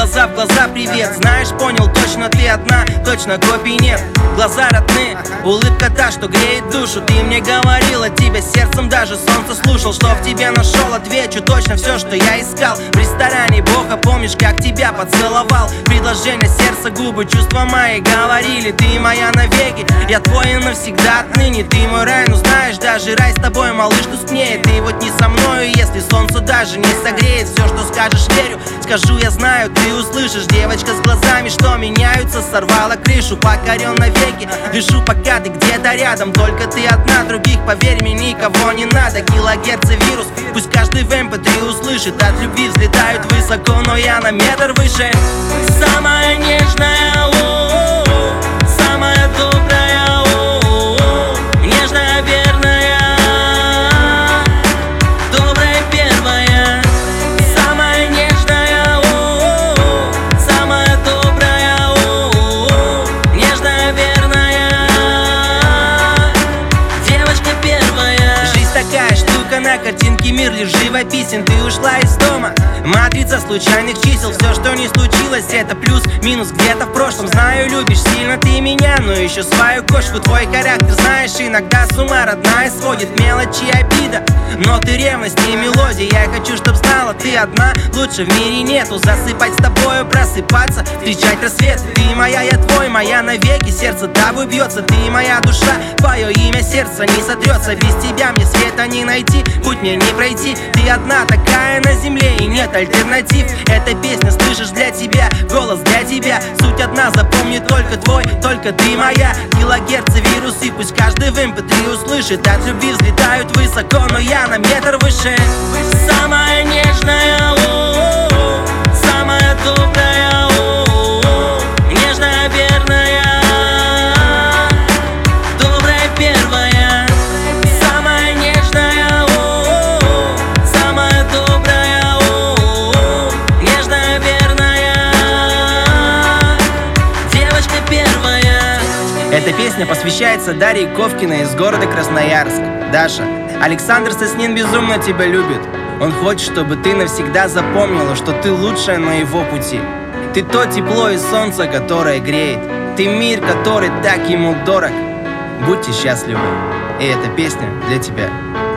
глаза в глаза, привет. Знаешь, понял, точно ты одна, точно копий нет. Глаза родные, улыбка та, что греет душу. Ты мне говорила, тебя сердцем даже солнце слушал. Что в тебе нашел, отвечу точно все, что я искал. В ресторане Бога, помнишь, как тебя поцеловал? Предложение сердца, губы, чувства мои говорили: ты моя навеки, я твой и навсегда отныне. Ты мой рай, ну знаешь, даже рай с тобой, малыш, тускнеет. Ты вот не со мною, если солнце даже не согреет. Все, что скажешь, верю, скажу, я знаю, ты услышишь. Девочка с глазами, что меняются, сорвала крышу, покорен навеки. Дышу, пока ты где-то рядом, только ты одна, других, поверь мне, никого не надо. Килогерцы вирус, пусть каждый в MP3 услышит. От любви взлетают высоко, но я на метр выше. Самая нежная, самая добрая, нежная, верная, добрая первая. Самая нежная, самая добрая, нежная, верная, девочка первая. Жизнь такая штука, на картинке мир лишь живописен. Ты ушла из дома, матрица случайных чисел. Все, что не случилось, это плюс-минус где-то в прошлом. Знаю, любишь сильно ты меня, но еще свою кошку. Твой характер, знаешь, иногда с ума родная сводит. Мелочи и обида, но ты ревность и мелодия. Я хочу, чтоб знала, ты одна, лучше в мире нету. Засыпать с тобою, просыпаться, встречать рассвет. Ты моя, я твой, моя навеки. Сердце тобой бьется, ты моя душа, твое имя сердце не сотрется. Без тебя мне света не найти, путь мне не пройти. Ты одна такая на земле и нет альтернатив. Эта песня, слышишь, для тебя, голос для тебя. Суть одна, запомни, только твой, только ты моя. Килогерцы, вирусы, пусть каждый в MP3 услышит. От любви взлетают высоко, но я на метр выше. Самая нежная, самая добрая, нежная, верная, добрая первая. Самая нежная, самая добрая, нежная, верная, девочка первая. Эта песня посвящается Дарье Ковкиной из города Красноярск. Даша, Александр Соснин безумно тебя любит. Он хочет, чтобы ты навсегда запомнила, что ты лучшая на его пути. Ты то тепло и солнце, которое греет. Ты мир, который так ему дорог. Будьте счастливы. И эта песня для тебя.